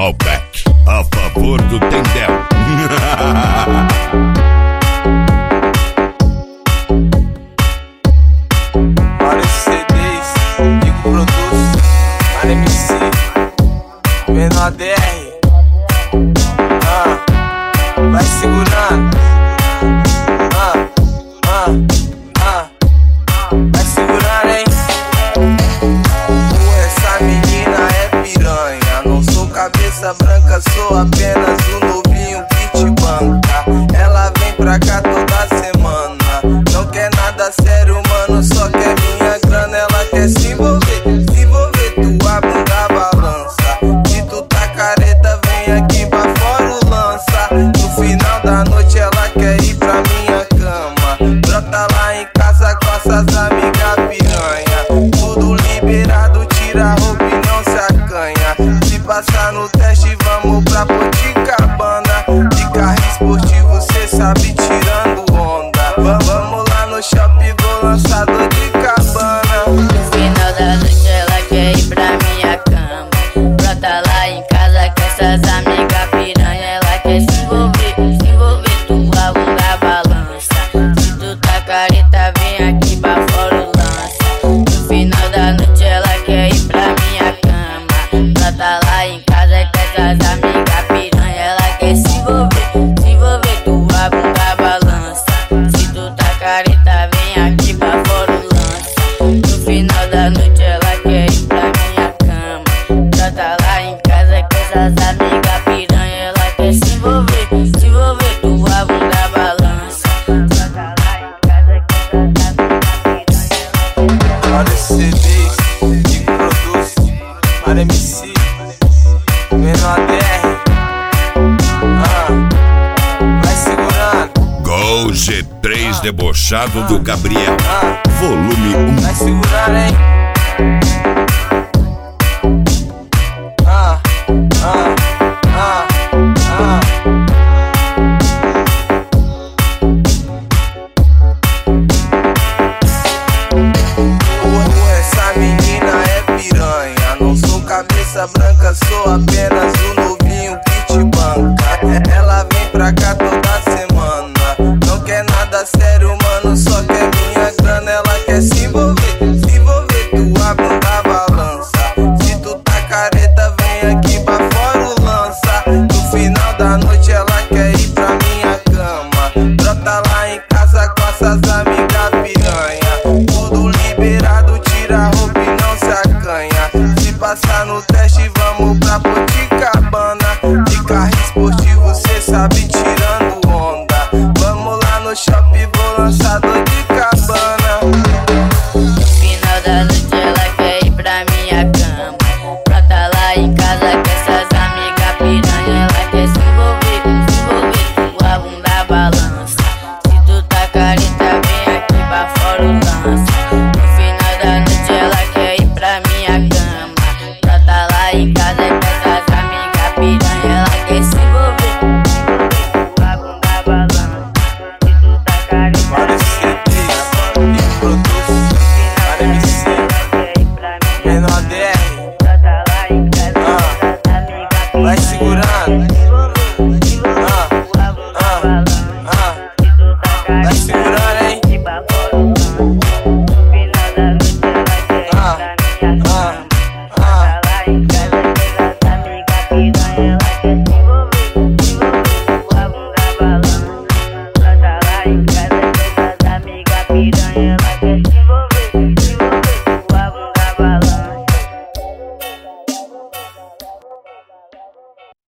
Malbec, a favor do Tendel. Vários CDs, Digo Produtos, Mara MC, Menor DR. Vai segurando. Vai segurando, hein? Essa menina é piranha. Não sou cabeça branca, sou apenas um novinho que te banca. Ela vem pra cá toda semana. Não quer nada sério, mano, só quer minha grana. Ela quer se envolver, tua bunda balança. Se tu tá careta, vem aqui pra fora o lança. No final da noite ela quer ir pra minha cama. Brota lá em casa com essas amigas piranha. Tudo liberado, tira a roupa e não se acanha. Se passar no teste, vamos pra Poticabana. De carro esportivo, cê sabe, tirando onda. Vamos lá no shopping, vou lançar dor de cabana. No final da noite ela quer ir pra minha cama. Brota lá em casa com essas amigas piranha. Ela quer se envolver, tua bunda balança. Se tu tá careta, vem aqui pra fora o lança. No final da noite ela quer ir pra minha cama. Brota lá em casa com essas amigas piranha. Ela quer se envolver, tua bunda balança. Se tu tá careta, vem aqui pra fora o lança. No final da noite ela quer ir pra minha cama. Brota lá em casa com essas amigas piranha. Ela quer se envolver, tua bunda balança. Brota lá em casa com essas amigas piranha. Vários CDs, Digo Produtos, Mara MC, Menor DR. Vai segurando. Gol G3 debochado do Gabriel. Volume 1. Vai segurando, hein? Essa menina é piranha. Não sou cabeça branca, sou apenas um novinho que te banca. Ela vem pra cá toda semana. Não quer nada sério, mano, só quer minha grana. Ela quer se envolver, tua bunda balança. Se tu tá careta, vem aqui pra fora o lança. No final da noite ela quer ir pra minha cama. Brota lá em casa com essas amigas piranha. Tudo liberado, tira a roupa e não se acanha. Se passar no teste, vamos pra Poticabana.